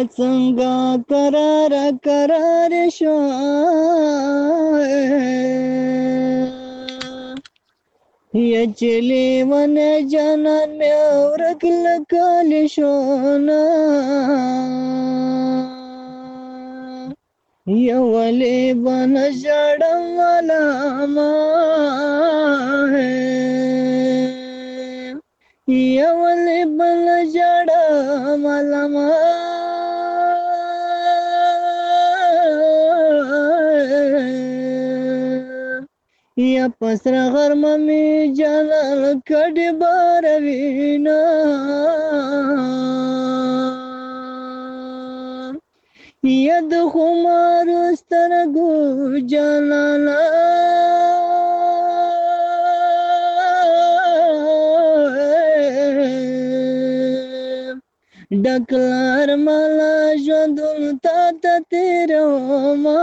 څنګه قرار قرار شو یا چلی ون جانان مې ورک لکال شو نا یا ولی بن جړم والا ما یا ولی بن جړم والا ما یا پسر غرم می جانان کډی باروینا یا د خمار سترګو جانانا ډکلار مالا ژوندون تا ته تیروما.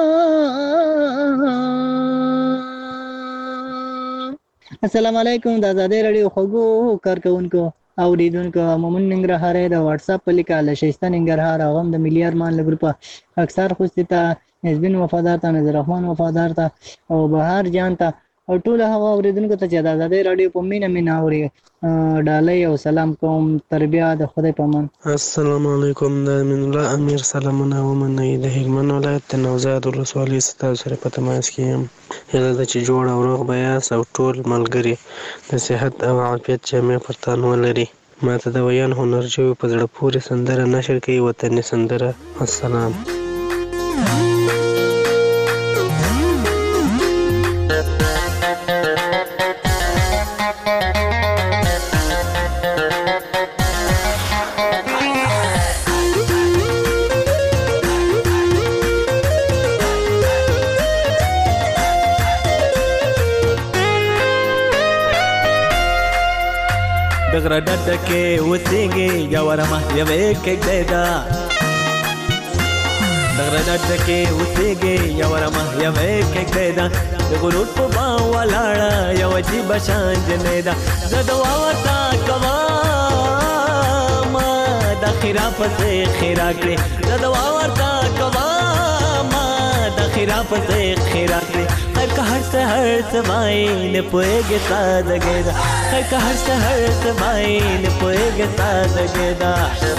السلام علیکم د آزادۍ راډیو خوږو کارکونکو اوریدونکو مومن ننګرهاري د واتس اپ په لیکه له شایسته ننګرهار او هم د ملي ارمان له ګروپه اکثر خوستي ته حزبین وفادار ته نظر رحمان وفادار ته او بهار جان ته او ټول هغه اوریدونکو ته چې د آزادۍ راډیو په مینه اوري ډالۍ او سلام کوم تربیه د خدای په امان. السلام علیکم د امین الله امیر سلامونه ومنئ د هلمند ولایت د نوزاد ولسوالۍ ستاسو سره په تماس کې یم. هیله ده چې جوړ او روغ به یاست او ټول ملګري د صحت او عافیت جامې پر تن ولري. ماته د ویان هنرجوي په زړه پورې سندره نشر کوي وطني سندره. السلام. دغره ډډه کې اوسېږي یوارمه یوې کېږدی ده دغره ډډه کې اوسېږي یوارمه یوې کېږدی ده د غرور په بام ولاړه یو عجیبه شان جنۍ ده زه دعا ورته کوم د خیرا پسې خیرا کړې زه دعا ورته کوم د خیرا پسې خیرا کړې خیر که هر څه وایي نه پوهېږې سادګۍ ده خیر که هر څه وایي نه پوهېږې سادګۍ ده.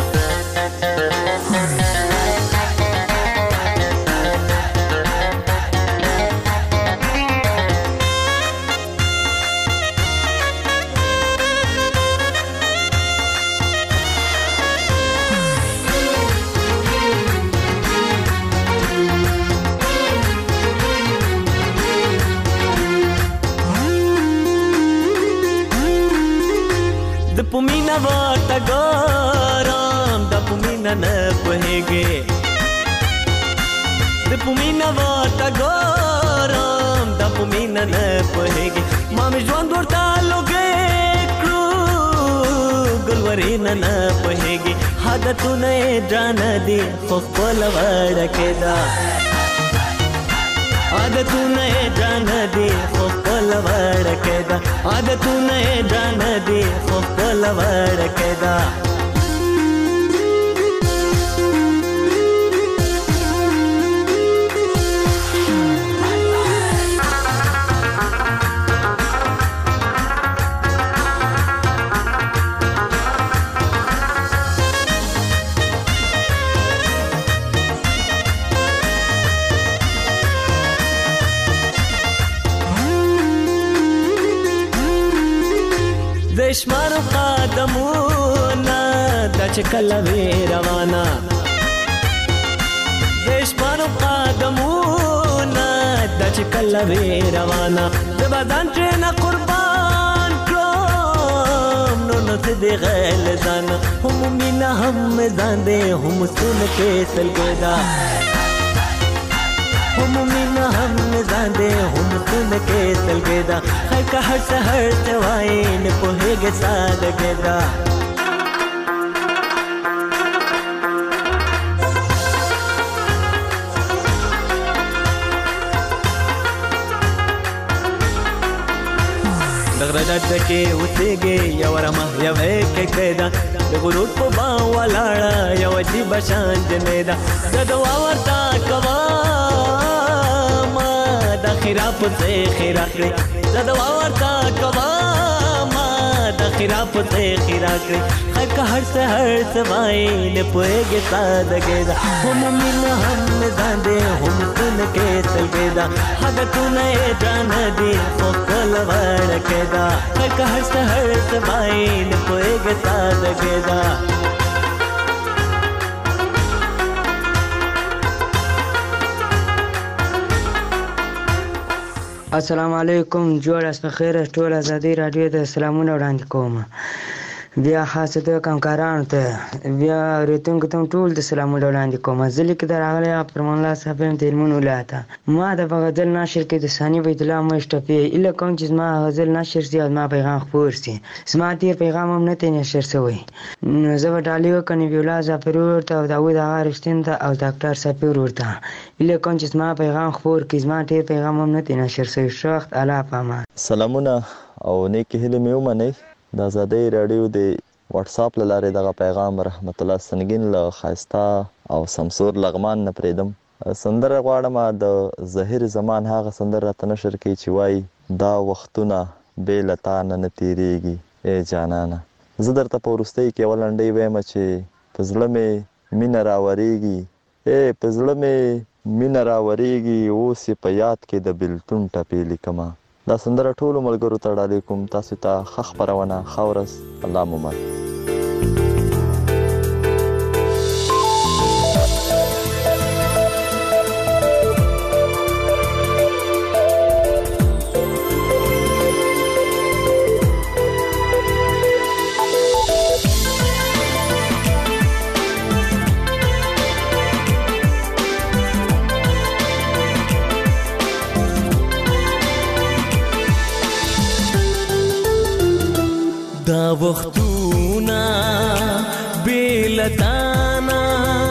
د پومینا ورته ګورم د پومینا نه پوهېږې د پومینا ورته ګورم د پومینا نه پوهېږې ما مې ژوند ورته لوګی کړو ګلورینه نه پوهېږې عادتونه یې درانه دي خو خپله وړکې ده عادتونه یې درانه دي خو خپله وړکې ده عادتونه یې درانه دي خو خپله وړکې ده. د شمارو قدمونه دا چې کله وې روانه د شمارو قدمونه دا چې کله وې روانه د بدن ترېنه قربان کړم نو څه دې غل ځانه هم مینه هم ځان دې هم سونه کې سلګۍ ده هم مینه هم ځان دې هم سونه کې سلګۍ ده خیر که هر څه وایي نه پوهېږې سادګۍ ده. دغره ډډه کې اوسېږي یوارمه یوې کېږدی ده د غرور په با ولاړه یو عجیب شان جنې ده د دوا ورته کوا ما د خیرا پسې خیرا کړې د دوا ورته کوا ما د خیرا پسې خیرا کړې خیر که هر څه وای نه پوهېږې سادګۍ ده هم مینه هم ځان دی هم تن کې سلګۍ ده حاجتونه یې جانه دي خو کله وړکۍ ده خیر که هر څه وای نه پوهېږې سادګۍ ده السلام علیکم جوړ اس په خیر ټول ازادي رادیو ته سلامونه وړاندې کوم بیا خاصه د کمکارانو ته بیا اورېدونکو ته ټول د سلامونه وړاندې کوم زه لیک د راغلی فرمان الله صاحب یم د هلمند ولایته ما د په غزل نشر کې د ثاني بیت الله مشت ټپې ایله کوم چې زما غزل نشر شي او زما پیغام خپور شي زما تېر پیغام هم نه دی نشر شوی نو زه به ډالۍ وکړم نبیالله ظفري ورته او داود آغا رښتین ته او ډاکټر سفیر ورته ایله کوم چې زما پیغام خپور کړي زما تېر پیغام هم نه دی نشر شوی ښه وخت الله په امان سلامونه او نیکې هیلې مې ومنئ د ازادۍ راډیو د واتساپ له لارې دغه پیغام رحمت الله سنګین له ښایسته او سمسور لغمان نه پرېږدم سندره غواړم د ظهیر زمان هغه سندره راته نشر کوي چې وایي دا وختونه بې له تا نه تېرېږي ای جانانه زه درته په وروستۍ کې یوه لنډۍ وایم چې په زړه مې مینه راورېږي په زړه مې مینه راورېږي اوس یې په یاد کې د بېلتون ټپې لیکمه دا سندره ټولو ملګرو ته ډالۍ کوم تاسو ته ښه خپرونه ښه ورځ الله مو مل دا وختونه بیلتانا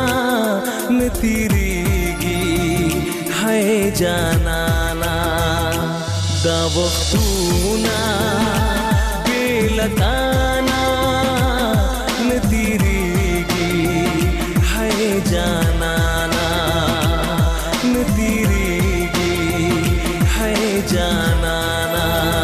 نتیریگی ہے جانانا دا وختونه بیلتانا نتیریگی ہے جانانا نتیریگی ہے جانانا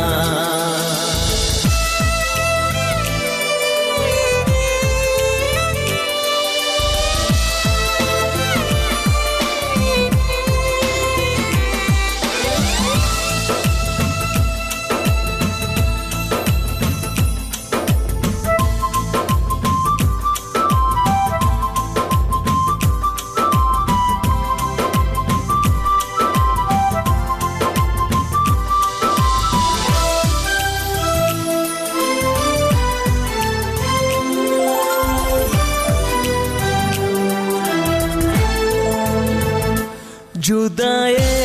जुदाए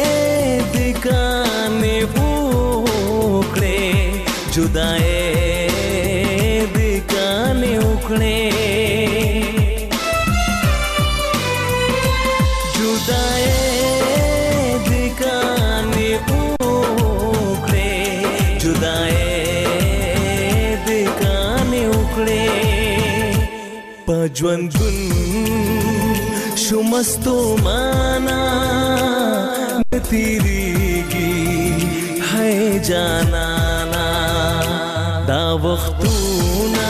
दिखाने उखड़े जुदाए दिखाने उखड़े जुदाए दिखाने उखड़े जुदाए दिखाने उखड़े पजवंदुन शुमस्तो माना नतीरीगी है जानाना दा वख्तूना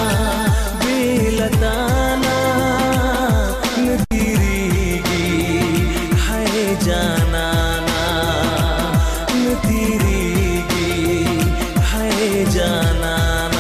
बेलताना नतीरीगी है जानाना नतीरीगी है जानाना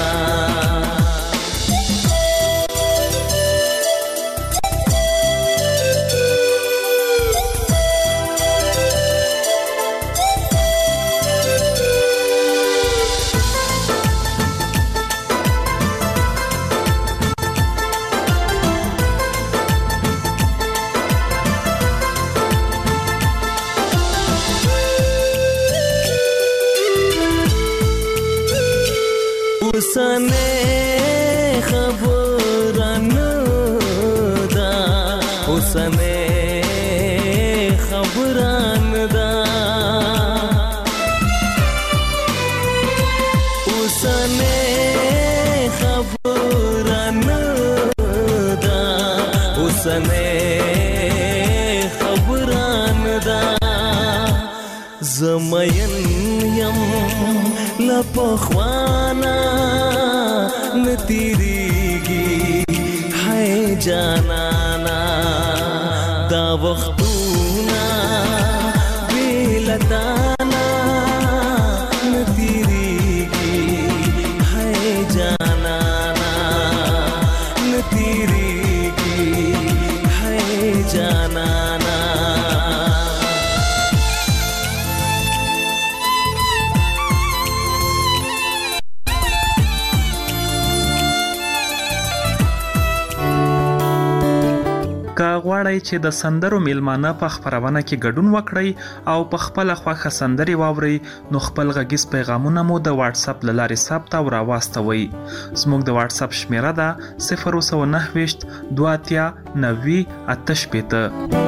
उसने खबरन दा उसने खबरन दा उसने खबरन خبران دا زمین یم لپخوانا نتیریگی ہے جانانا دا وختونا بیلتانا نتیریگی ہے جانانا نتیریگی ہے جانانا که غواړئ چې د سندرو میلمانه په خپرونه کې ګډون وکړئ او په خپله خوښه سندرې واورئ نو خپل غږیز پیغامونه مو د واتس اپ له لارې ثبت او راواستوئ. زموږ د واتس اپ شمیره ده 029 2 90 88.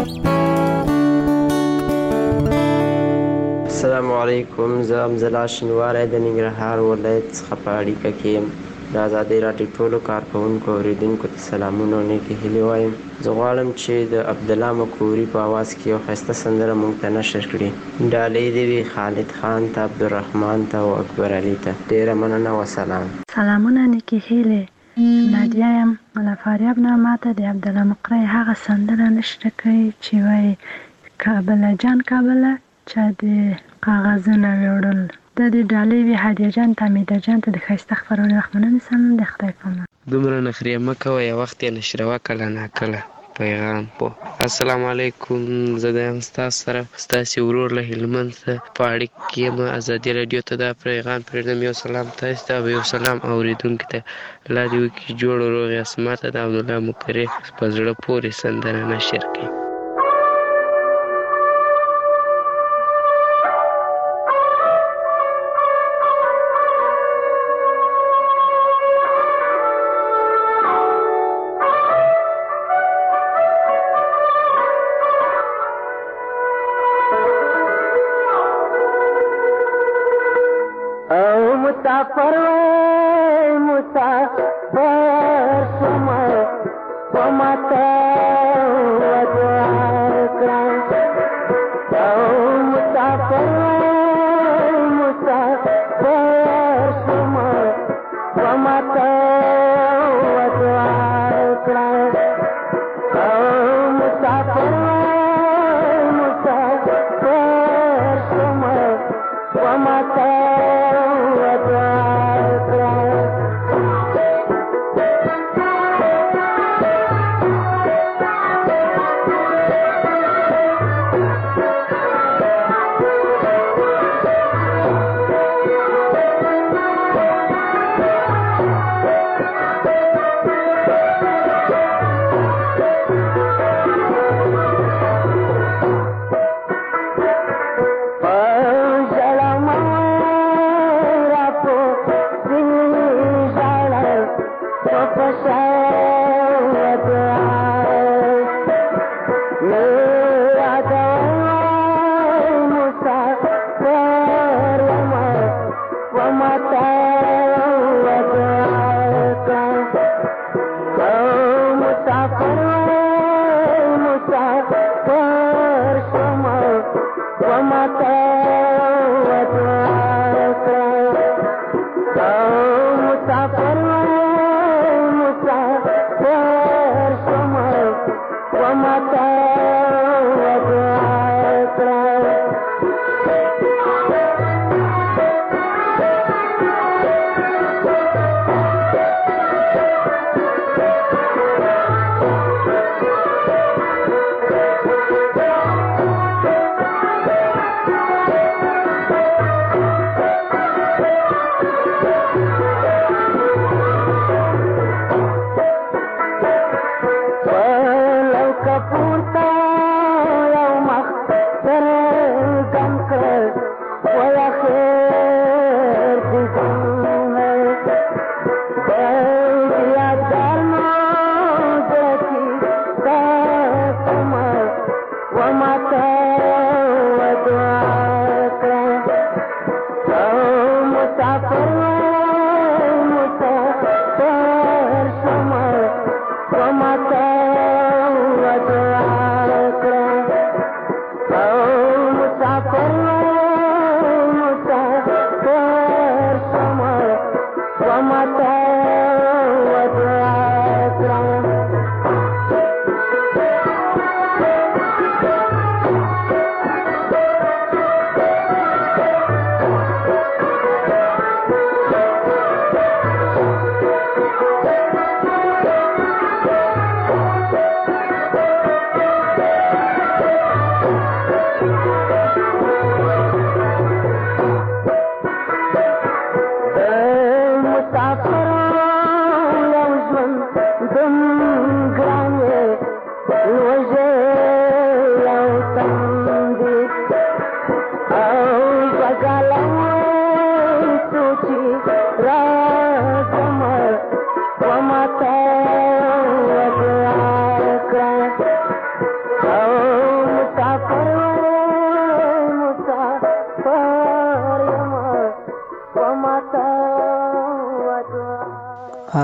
السلام علیکم، زه امزلا شینواری د ننګرهار ولایت څخه په اړیکه کې یم. د ازادۍ راډیو ټولو کارکوونکو اوریدونکو ته سلامونه او نیکې هیلې وایم. زه غواړم چې د عبدالله مکوري په اواز کې یو ښایسته سندره موږ ته نشر کړي. ډالۍ دې وي خالد خان ته، عبدالرحمن ته او اکبر علي ته. ډېره مننه، وسلام. سلامونه، نیکې هیلې. نادیه یم له فاریاب نه. ماته د عبدالله مقری هغه سندره نشر کړي چې وایي کابله جان کابله چا د کاغذونه ویوړل. د دې ډالۍ وي هدیه جان ته، حمیده جان ته د ښایسته خپرونې وخت مننې سلام د خدای په امان. دومره نخرې مه کوه، یو وخت یې نشروه کله ناکله پیغام پو. السلام علیکم، زه د یم ستاسو سره ستاسې ورور له هلمند څخه په اړیکه کې یم. ازادي راډیو ته دا پیغام پرېږدم. یو سلام تاسو ته او یو سلام اورېدونکي ته. الله دې وکړي جوړ و روغ یاست. ماته د عبدالله مقری په زړه پورې سندره نشر کړي.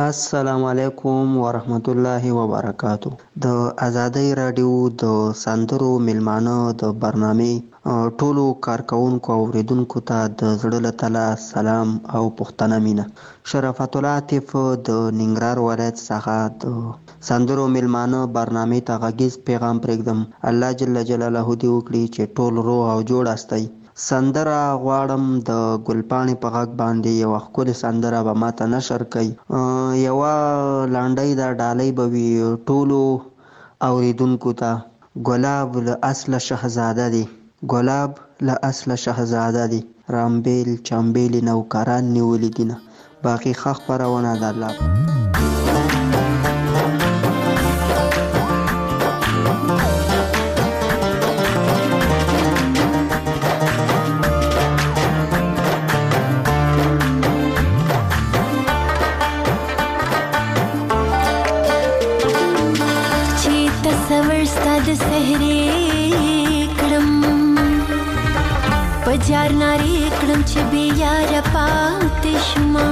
السلام علیکم ورحمت الله وبرکاتو. د ازادۍ رادیو د سندرو میلمانه د برنامې ټولو کارکونکو او اوریدونکو ته د زړه له تله سلام او پښتنه مینه. شرافت الله عاطف د ننګرهار ولایت څخه د سندرو میلمانه برنامې ته غږیز پیغام پرېږدم. الله جل جلاله دې وکړي چې ټول روغ او جوړ استئ. سندره غواړم د ګلپاڼې په غږ باندې یوه ښکلې سندره به ماته نشر کوي. یوه لنډۍ ده، ډالۍ به وي ټولو اوریدونکو ته. ګلاب له اصله شهزاده دی، ګلاب له اصله شهزاده دی، رامبیل چمبیل نوکران نیولي دینه. باقي ښه خپرونه د الله. پجار ناری کړم چې بیا یار پاتې شوما،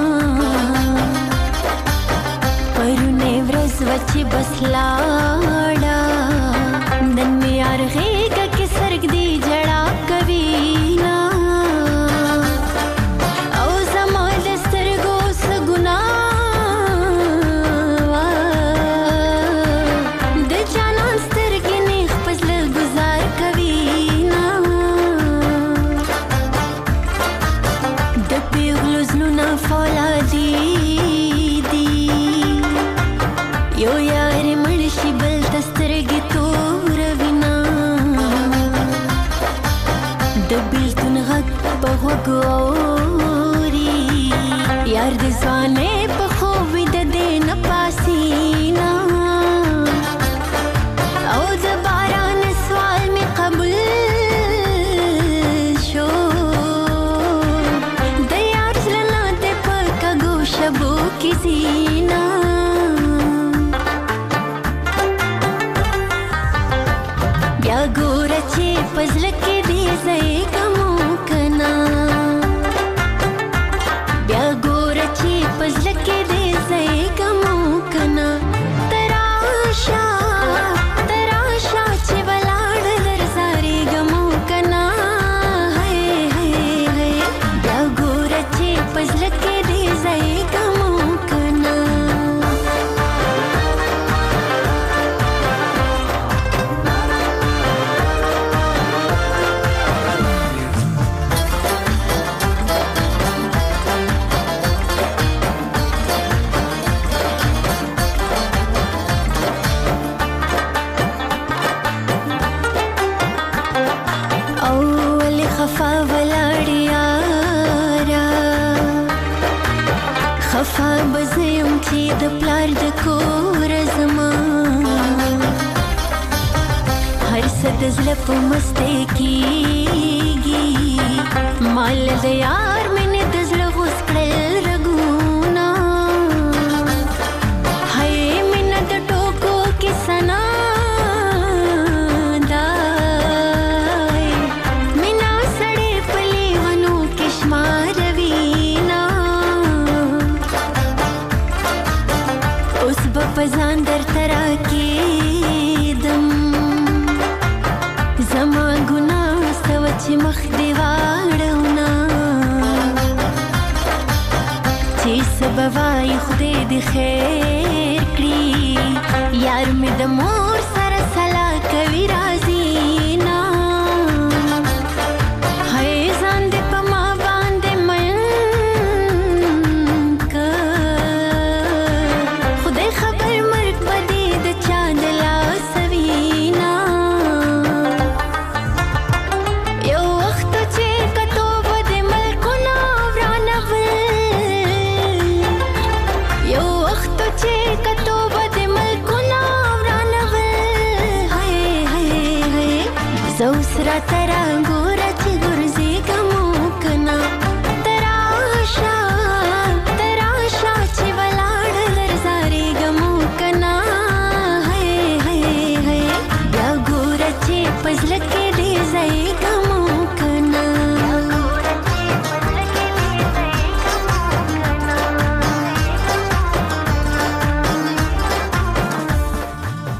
پرونه ورځ وچې بس لاړه، نن مې یار غېږه کې سرګ دی جړا کوي نا، او زما د سترګو څه ګناه د جانان سترګې نیغ په زړه ګزار کوي. فولادي دي یو یار مړ شي بل ته سترګې تور وینا، د بېلتون غږ په غوږ اوري، یار د ځوانۍ په خوب ویده دی نه پاسینا، او د باران سوال مې قبول شو، شبو کی زینا بیا ګوره چې پزله کې دې ځای ګمو کنا، بیا ګوره چې پزله کې دې ځای ګمو کنا، تراشه تراشه چې ولاړ درځاري ګمو کنا، هی هی هی بیا ګوره چې پزله کې دې ځای خفا بزیم چې د پلار د کور زما، هر څه د زړه په مستی کېږي، مال د یار مینې د زړه غوڅ کړل رګونه، هی مینه د ټوکو کې ثنا دی، مینه سړې په لیونو کې شماروي په ځان درته راکېدم، زما ګناه څه وه چې مخ دې واړونه، چې څه به وایي خدای دې خیر کړي، یار مې د مور سره سلا کوي راځي نه، هی ځان دې په ما باندې مین که، خدای خبر مرګ به دې د چا د لاسه وینا، یو وخت چې کتو به د ملکونه ورانول، یو وخت چې کتو به د ملکونه ورانول، هی هی هی زه اوس راته راګوره چې ګرځېږم کنه، تراشه تراشه چې ولاړ درځارېږم کنه، هی هی هی بیا ګوره چې په زړه کې دې ځایږم کنه.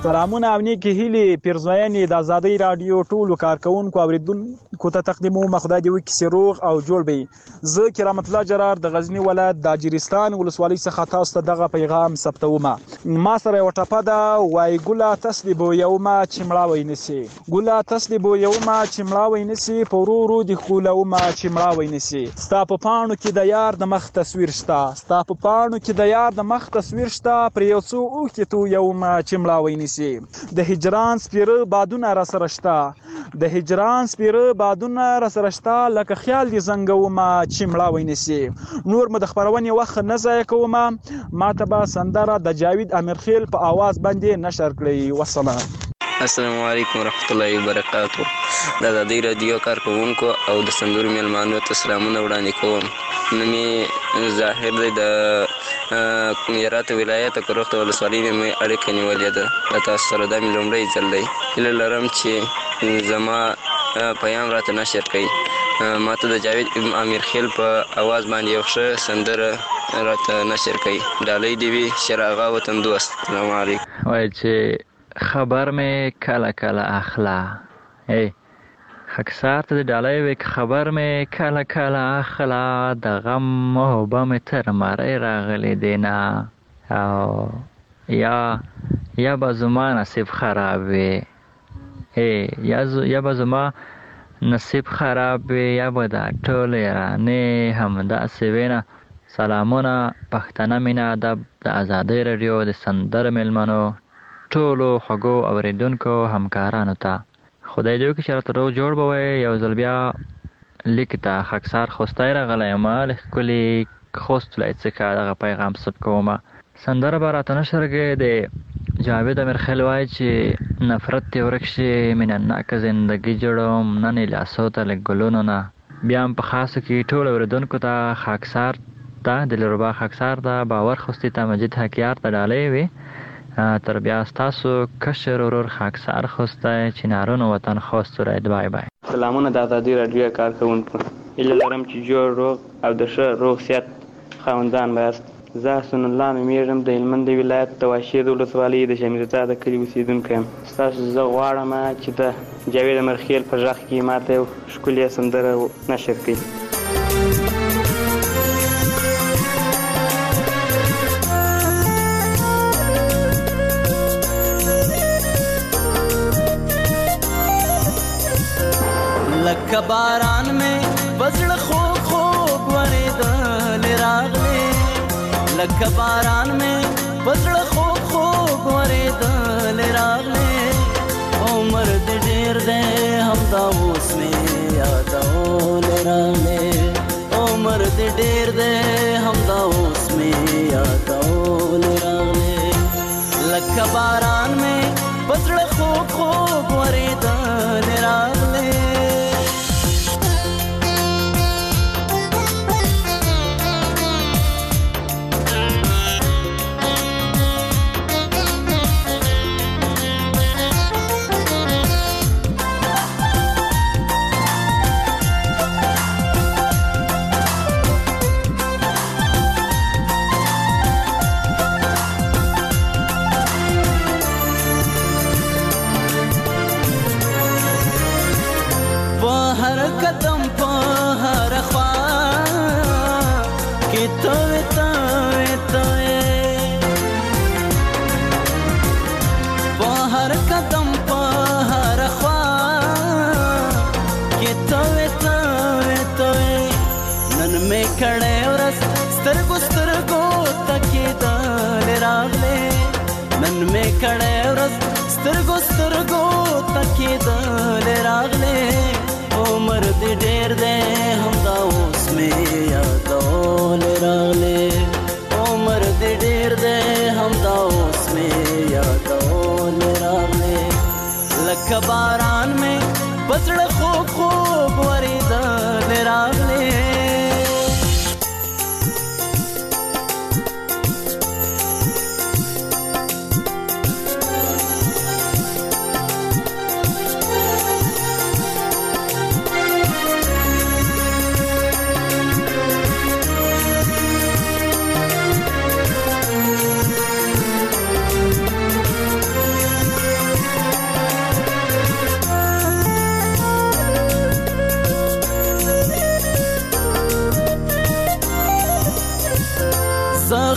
سلامونه او نیکې هیلې پیرزوینې د ازادۍ راډیو ټولو کارکوونکو اورېدونکو ته تقدیموم. خدای دې وکړي چې روغ او جوړ به وي. زه کرامت الله جرار د غزني ولایت د اجرستان ولسوالۍ څخه تاسو ته دغه پیغام ثبتومه. ما سره یوه ټپه ده، وایي ګله تسلې بویومه چې مړاوی نسي، ګله تسلې بویومه چې مړاوی نسي، په ورو ورو دې ښکلومه چې مړاوی نسي. ستا په پاڼو کې د یار د مخ تصویر شته، ستا په پاڼو کې د یار د مخ تصویر شته، پر یو څو اوښکې تویومه چې مړاوی نسي. د هجران سپیره بادونه را سره شته، د هجران سپیره بادونه را سره شته، لکه خیال دې زنګومه چې مړاوی نسي. نور مو د خپرونې وخت نه ضایع کومه، ماته به سندره د جاوید امیرخیل په آواز باندې نشر کړئ. والسلام. السلام علیکم ورحمت الله وبرکاتو. د ازادۍ راډیو کارکوونکو او د سندرو میلمانو ته سلامونه وړاندې کوم. نوم یې ظاهر دی، د هرات ولایت کروخته ولسوالۍ مې اړیکه نیولې ده. له تاسو سره دا مې لومړی ځل دی. هیله لرم چې زما پیام راته نشر کړئ. ماته د جاوید امیرخیل په اواز باندې یو ښه سندره راته نشر کړئ. ډالۍ دې وي شراغا وطن دوست. السلام علیکم. وایي چې خبر مې کله کله اخلا، خاکسار ته د ډالۍ وي که خبر مې کله کله اخلا، د غم اوبه مې تر مرۍ راغلې دینا، او یا به زما نصیب خراب وي، یا به زما نصیب خراب وي، یا به دا ټولې رانې همداسې وي نه. سلامونه پښتنه مینه ادب د ازادۍ راډیو د سندرو میلمنو ټولو خوږو اورېدونکو همکارانو ته. خدای دې وکړي چې راته روغ جوړ به وئ. یو ځل بیا لیک ته خاکسار خوستی راغلی یم، له ښکلي خوست ولایت څخه دغه پیغام ثبت کومه. سندره به راته نشر کړې د جاوید امیرخیل وایي چې نفرت دې ورک شي، مینناکه زندګي جوړوم نن یې لاسو ته له ګلونو نه. بیا هم په خاصو کې ټولو اورېدونکو ته خاکسار ته دلربا خاکسار ته باور خوستي ته مجید حکیار ته ډالۍ وي. تر بیا ستاسو کشر ورور خاکسار خوستی چنارونو وطن خوست ولایت. بای بای. سلامونه د ازادۍ راډیو کارکوونکو. هیله لرم چې جوړ روغ او د ښه روغ صحت خاوندان به یاست. زه حسن الله نومیږم، د هلمند ولایت د واشید ولسوالۍ د شمیرزا د کلي اوسېدونکی یم. ستاسو زه غواړم چې د جاوید امیرخیل په غږ کې ماته یو ښکلې سندره نشر کړي. لکه باران مې بزړه خوږ خوږ ورېدل راغلې، لکه باران مې بزړه خوږ خوږ ورېدل راغلې، عمر دې ډېر دی همدا اوس مې یادول راغلې، عمر دې ډېر دی همدا اوس مې یادول راغلې، لکه باران مې بزړه خوږ خوږ ورېدل راغلې. قدم په هر خوا کې توې توې توې، په هر قدم په هر خوا کې توې توې توې، نن مې کړې ورځ سترګو سترګو ته کېدل راغلې، نن مې کړې ورځ سترګو سترګو ته کېدل راغلې، عمر دې ډېر دی همدا اوس مې یادول راغلې، عمر دې ډېر دی همدا اوس مې یادول راغلې، لکه باران مې بزړه خوږ خوږ ورېدل راغلې.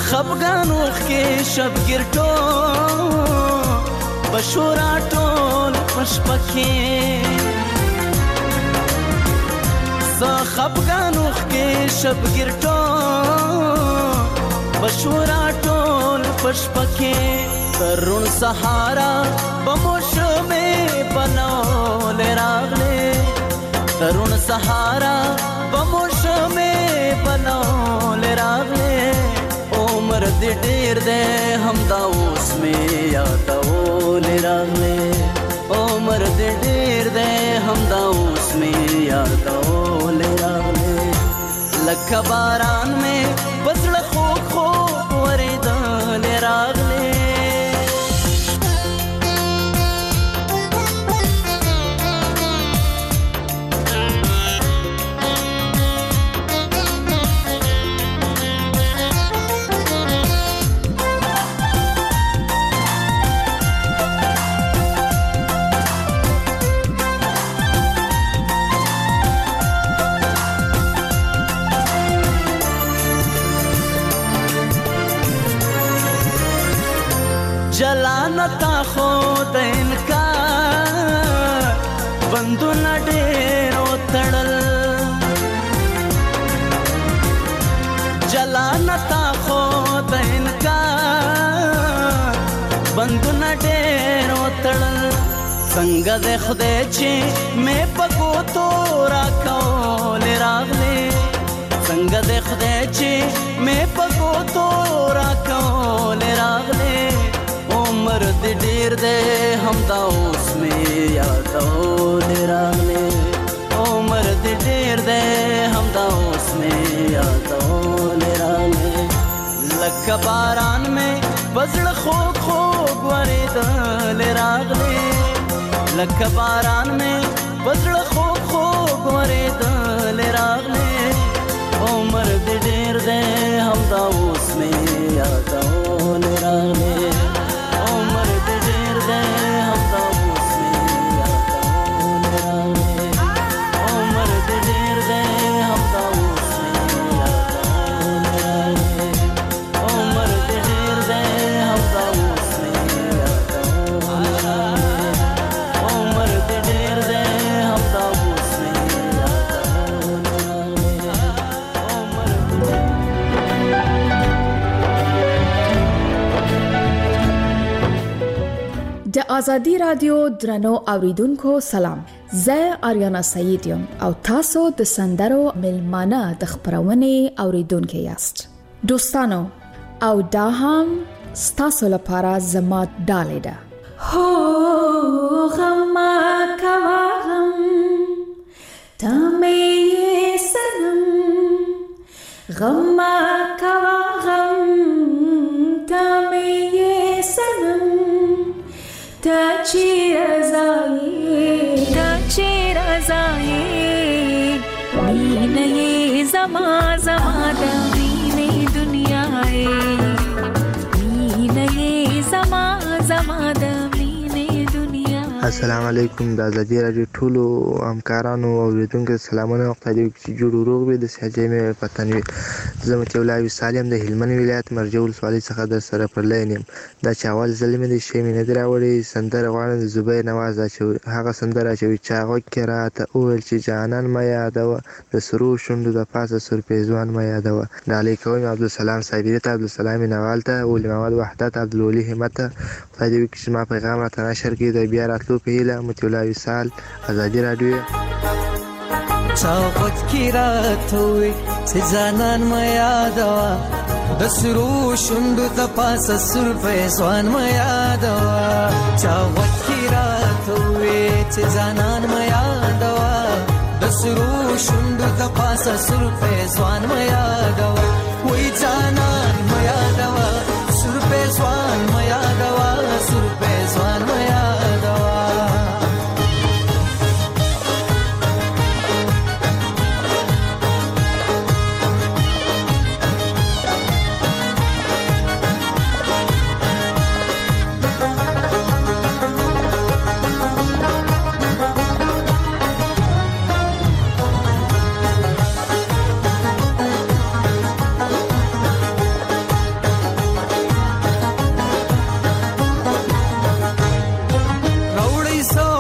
خفګان وخکې شبګیر ټول بشورا ټول پشپکې زه خفګان وخکې شبګیر ټول بشورا ټول پشپکې ترون سهارا بموشمې بنولې راغلې ترون سهارا بموشمې بنولې راغلې عمر دې ډېر دی همدا اوس مې یادولې راغلې عمر دې ډېر دی همدا اوس مې یادولې راغلې لکه باران مې په زړه خوږ خوږ ورېدلې راغلې جلانتا خود انکار بندونه ډېر وتړل جلانتا خود انکار بندونه ډېر وتړل څنګه د خدای چې مې په ګوتو راکولې راغلې څنګه د خدای چې مې په ګوتو راکولې راغلې عمر دې ډېر دی همدا اوس مې یادولې راغلې عمر دې ډېر دی همدا اوس مې یادولې راغلې لکه باران مې په زړه خوږ خوږ ورېدلې راغلې لکه باران مې په زړه خوږ خوږ ورېدلې راغلې عمر دې ډېر دی همدا اوس مې یادولې راغلې عمر دې ډېر دی همدا اوس مې یادولې راغلې عمر دې ډېر دی همدا اوس مې یادولې راغلې عمر دې ډېر دی همدا اوس مې یادولې راغلې عمر دې ډېر دی همدا اوس مې یادولې د ازادي رادیو درنو اوریدونکو سلام زه آریانا سعید یم او تاسو د سندرو ملمانه د خبرونې اوریدونکو یاست دوستانو او دا هم ستاسو لپاره زما ډالۍ ده هو غم کوا غم تمه سنم غم کوا غم تمه سنم تا چیر ازایی مینه زما زما د مینه دنیا مینه زما زما د مینه دنیا السلام علیکم د ازادي رادیو ټولو همکارانو او اوریدونکو سلامونه وخت دی چې جوړ روغ به د سهجې مې پتن وي زه متولای سالم د هلمند ولایت مرجو ولسوالۍ څخه در سره پر لاین یم دا چې اول ځل مې د شی مې نه راوړی سندره غواړم د زبیر نواز چې هغه سندره چې چاغو کې راته اول چې جانان ما یادوه د سرو شوندو د پاسه سر پیزوان ما یادوه د علیکم عبدالسلام صابری ته عبدالسلام نوال ته ولي محمد وحدت عبدالولي همت خدای دې وکړي چې ما پیغام راته نشر کړي د بیا راتلو په هیله متولای وصال ازادي رادیو چاوت کی راته وي چې ځانان ما یادوه د سرو شوندو د پاسه سر پیزوان ما یادوه چاوت کی راته وي چې ځانان ما یادوه د سرو شوندو د پاسه سر پیزوان ما یادوه وای ځانان ما یادوه سر پیزوان ما یادوه سر پیزوان ما یادوه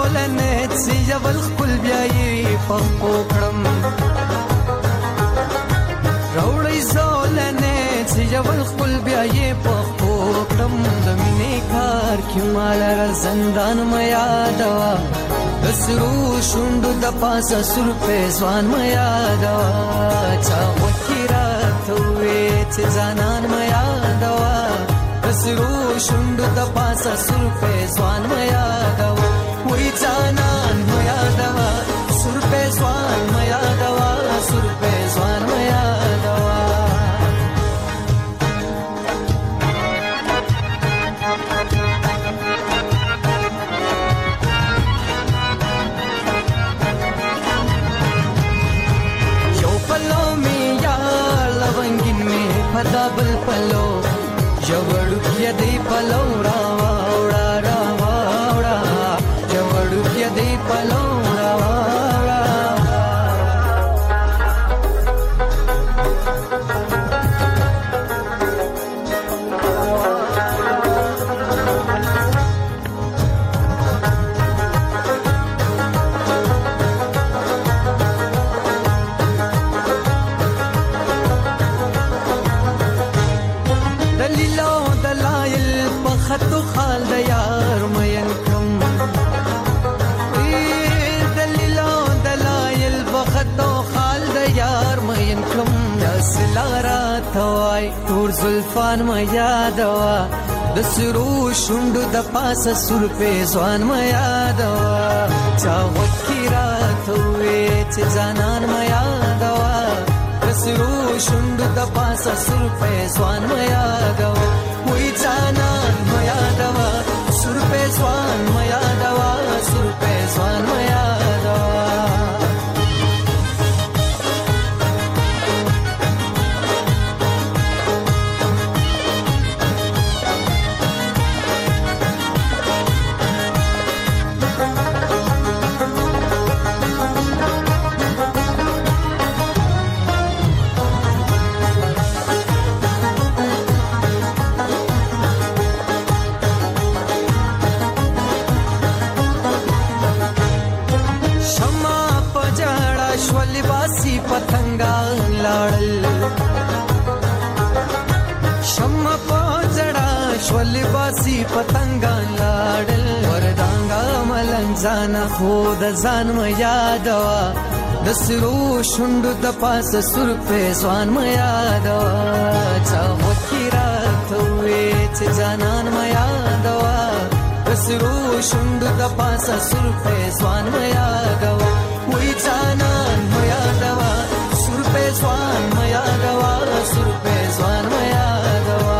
زولنې چې یول خپل بیا یې پخپو کړم راوړی زولنې چې یول خپل بیا یې پخپو کړم د مینې کار کې مال را زندان مې یادوا د سرو شونډو د پاسه سر په ځوان مې یادوا چا وکړه ته وې چې ځانان مې یادوا د سرو شونډو د پاسه سر په ځوان مې یادوا وې ځانان مې یادوا سر په ځوان مې یادوا سر په ځوان مې یادوا پدابل پلو جوړو کې دی پلو راوا وړا راوا وړا جوړو کې دی پلو راوا خطو خال د یار مین کم دلیلو دلایل بخطو خال د یار مین کم دسلارا توای تور زلفان ما یادوا د سرو شوندو د پاسه سر په ځوان ما یادوا چا وکیرا توې چې ځانان ما یادوا د سرو شوندو د پاسه سر په ځوان ما یادوا وې ځانان ما یادوا سر په ځوان ما یادوا سر په ځوان ما یادوا پتنګان لاړل شمع پوجړه شولې باسي پتنګان لاړل وردانګا ملنګ خود ځان م یادوا د سرو شوندو د پاسه سر په ځوان م یادوا چا وکیرا ته چې ځانان م یادوا د سرو شوندو د پاسه سر په ځوان م یادوا وې ځانان م یادوا سر په ځوان م یادوا سر په ځوان م یادوا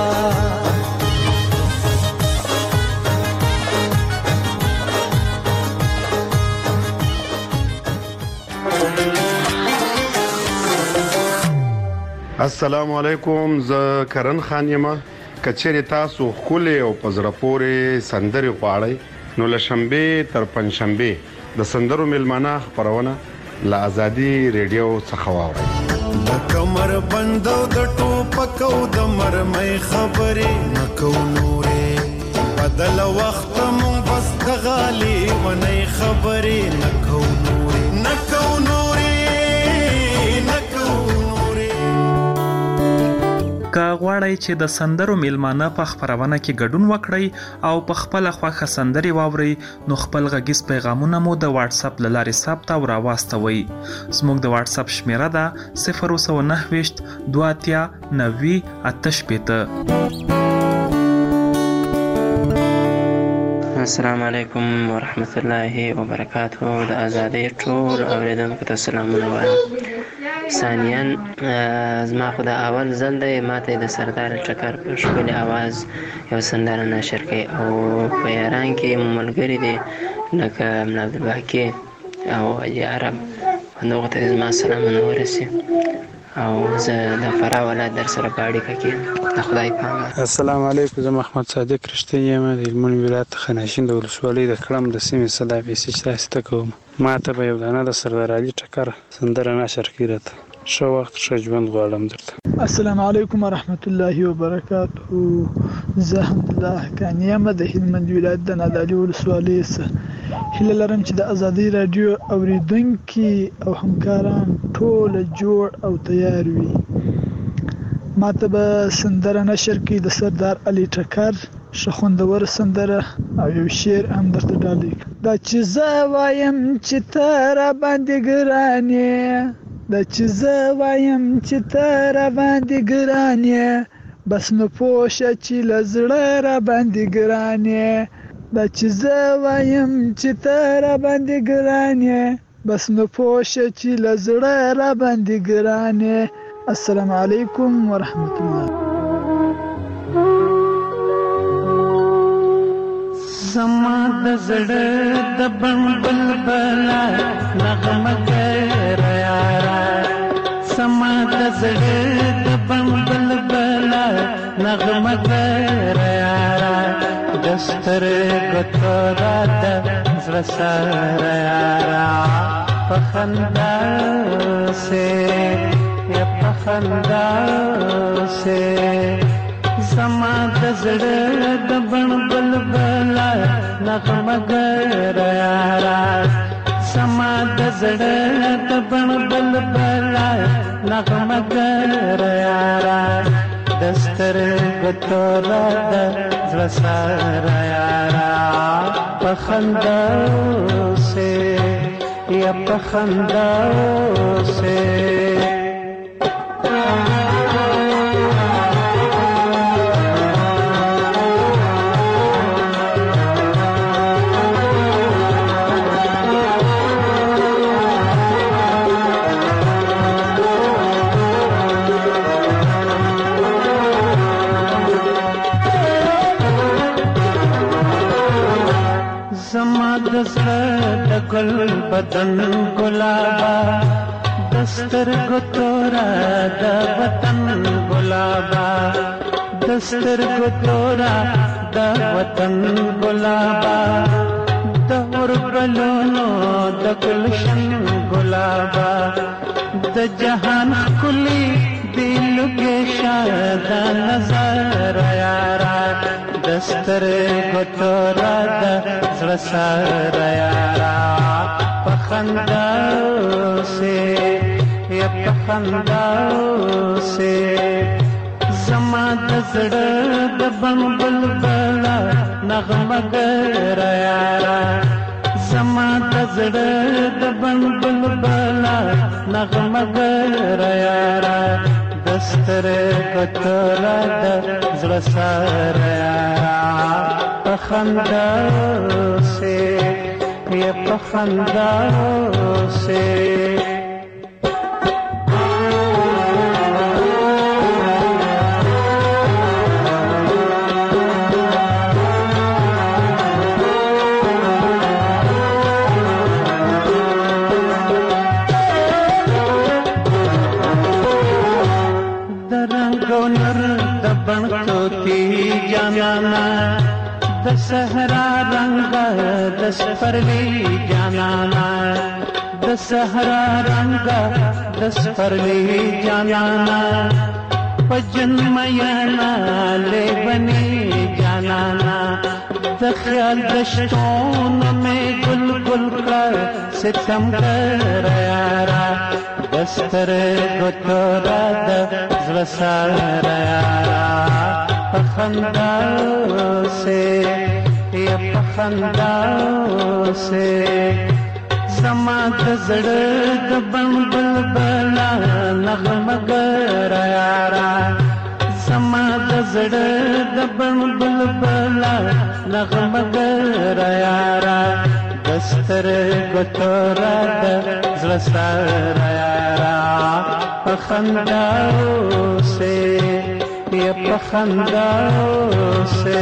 السلام علیکم زه کرن خان یم کچېری تاسو خولې او پزړه پورې سندري غواړئ نو لشنبه تر پنځشنبه د سندرو ملمانه خبرونه لا ازادي ریډیو څخه واورئ د کمر بندو د ټوپکو د مرمۍ خبرې نکو نورې بدل وخت مون بس د غالي ونې خبرې نکو نورې نکو نورې نکو که غواړئ چې د سندرو میلمانه په خبرونه کې ګډون وکړئ او په خپل خوښه سندري واورئ نو خپل غږیز پیغامونه مو د واتس اپ له لارې ثبت او راواستوئ. زموږ د واتس اپ شمیره ده 029 دواتیا 90 88. السلام علیکم ورحمت الله وبرکاته. د ازادۍ ټول اوریدونکو ته سلامونه وایم. ثانیاً زما خو د اول ځل دی ماته د سردار ټکر په ښکلي اواز یو سندره نشر کوي او په ایران کې ملګري دي لکه ملا عبدالباقي او علي عرب هغوی ته زما سلامونه ورسي او زه د فراه ولایت در سره په اړیکه کې د خدای په امان. السلام علیکم. زه محمد صادق رښتین یم د هلمند ولایت خناشین د ولسوالۍ د کړم د سیمې صدا پیسې تاسو ته کوم. ما ته به یو دانه د سردار علي ټکر سندره نشر کړې ده. ښه وخت ښه ژوند غواړم درته. السلام علیکم ورحمت الله وبرکاته. زه الحمدلله حقانی یم د هلمند ولایت د نادعلي ولسوالۍ څخه. هیله لرم چې د ازادي رادیو اوریدونکي او همکاران ټول جوړ او تیار وي. ماته به سندره نشر کړي د سردار علي ټکر ښه خوندور سندره او یو شعر هم درته ډالۍ کړم. دا چې زه وایم چې ته راباندې ګران یې، دا چې زه وایم چې ته راباندې ګران یې، بس نو پوه شه چې له زړه راباندې ګران یې. دا چې زه وایم چې ته راباندې ګران یې، بس نو پوه شه چې له زړه راباندې ګران یې. السلام علیکم ورحمت الله. زما د زړه د بڼ بلبله نغمه ګره یاره، زما د زړه د بڼ بلبله نغمه ګره یاره، د سترګو توره د زړه سره یاره، په خندا سې یا په خندا سې زما د زړه د بڼ بلبله نغمه ګره یاره، زما د زړه د بڼ بلبله نغمه ګره یاره، د سترګو توره د زړه سره یاره، په خندا سې یا په خندا سې. زما د زړه د ګل بدن ګلابا، د سترګو توره د وطن ګلابا، د سترګو توره د وطن ګلابا، د اوربلونو د ګلشن ګلابا، د جهان ښکلي د لوګي شاد نظر یاره، د سترګو توره د زړه سره یاره، په خندا سې یا په خندا سې زما د زړه د بڼ بلبله نغمه ګره یاره، زما د زړه د بڼ بلبله نغمه ګره یاره، د سترګو توره د زړه سره یاره، په خندا سې یا په خندا سې. د صحرا رنگ د سپرلی جانانا، د صحرا رنگ د سپرلی جانانا، پجن میانا لے بنی جانانا، د خیال دشتون میں گل گل کر ستم کر یارا، دستر گتورا د زړه سره یارا، په خندا سے یا په خندا سے زما د زړه د بڼ بلبله نغمه ګره یاره، زما د زړه د بڼ بلبله نغمه ګره یاره، د سترګو توره د زړه سره یاره، په خندا سے یا په خندا سے.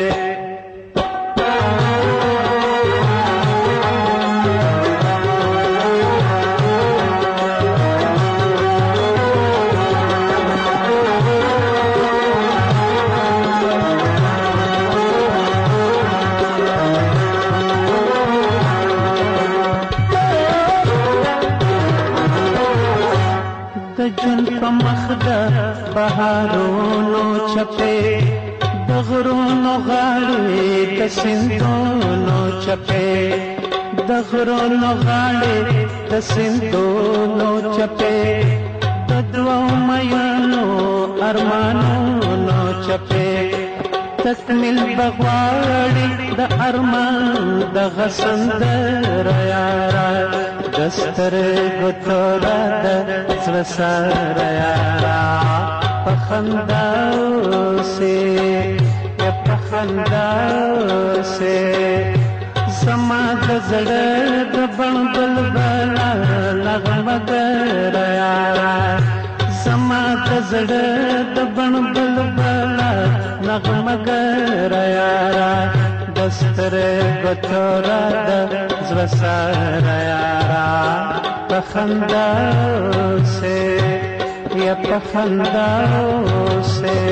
د جون په مخ د بهارونو چپې، د غرونو غاړې د سیندونو چپې، د غرونو غاړې د سیندونو چپې د دوو میینو ارمانونو چپې تکمیل بغواړي د ارمان دغه سندره یاره د سترګو توره د زړه سره یاره په خندا اوسې یا په خندا اوسې زما د زړه د بڼ بلبله نغمه ګره یاره زما د زړه د بڼ بلبله نغمه ګره یاره د سترګو توره د زړه سره یاره په خندا اوسې یا په خندا اوسې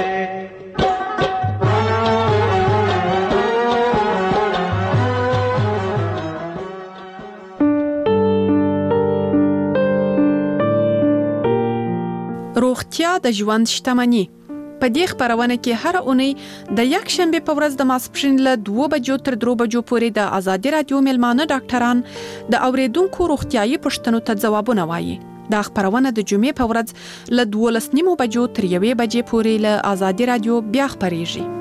روغتیا د ژوند شتمني. په دې خبرونه کې هر اونۍ د یک شنبه په ورځ د ماسپښین له 2 بجو تر 3 بجو پورې د آزادي رادیو ملمانه ډاکټران د اوریدونکو روغتیايي پوښتنو ته ځوابونه وایي. دا خبرونه د جمعې په ورځ له 12:30 بجو تر 1 بجې پورې له آزادي رادیو بیا خبريږي.